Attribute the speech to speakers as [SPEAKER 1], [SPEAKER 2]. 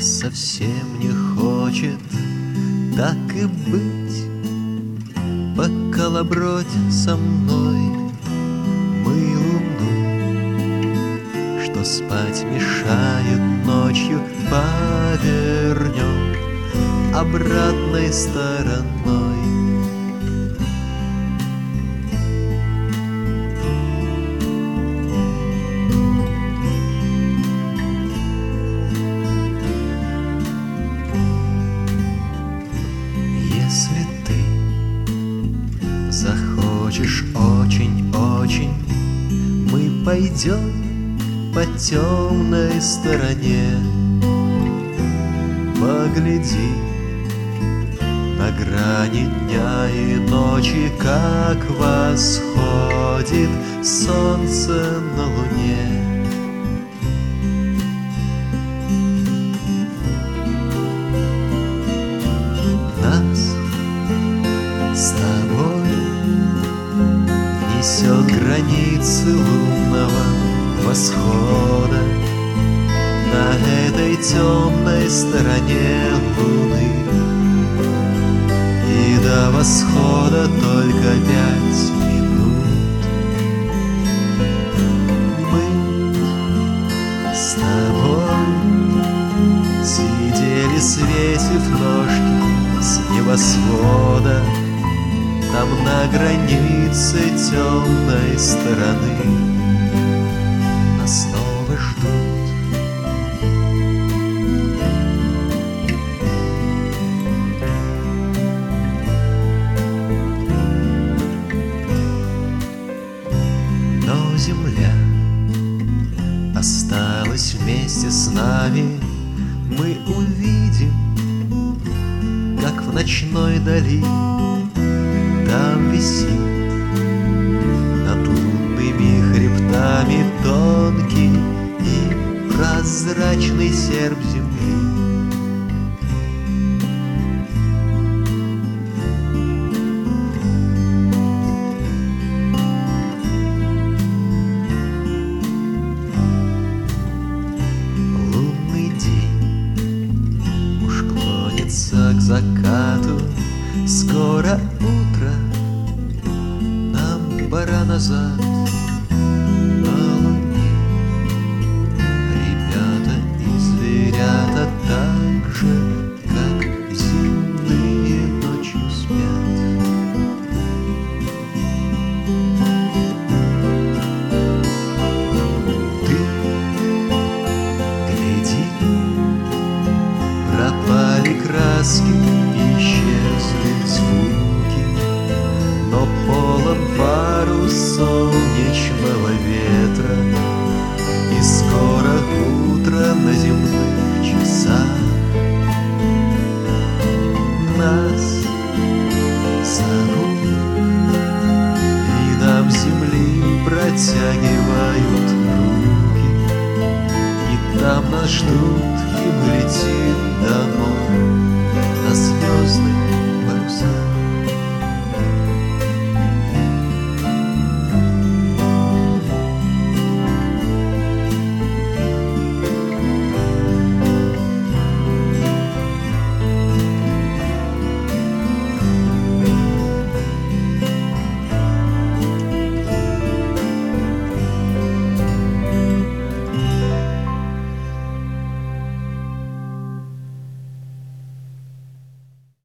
[SPEAKER 1] совсем не хочет так и быть. Поколобродь со мной, мы луну, что спать мешает ночью, повернем обратной стороной. Если ты захочешь очень-очень, мы пойдем по темной стороне. Погляди на грани дня и ночи, как восходит солнце на луне. Нас с тобой несет границы лунного восхода. На этой темной стороне луны и до восхода только 5 минут. Мы с тобой сидели, свесив ножки с небосвода, там на границе темной стороны нас снова ждут. Но земля осталась вместе с нами. Мы увидим, как в ночной дали там висит над лунными хребтами тонкий и прозрачный серп земли. К закату, скоро утро, нам пора назад на луне. Ребята и зверята так же, как земные ночью спят. Ты гляди, пропали краски, исчезли звуки, но полон парус солнечного ветра, и скоро утро на земных часах. Нас зовут, видом земли протягивают руки, и там нас ждут, и мы летим домой на звездных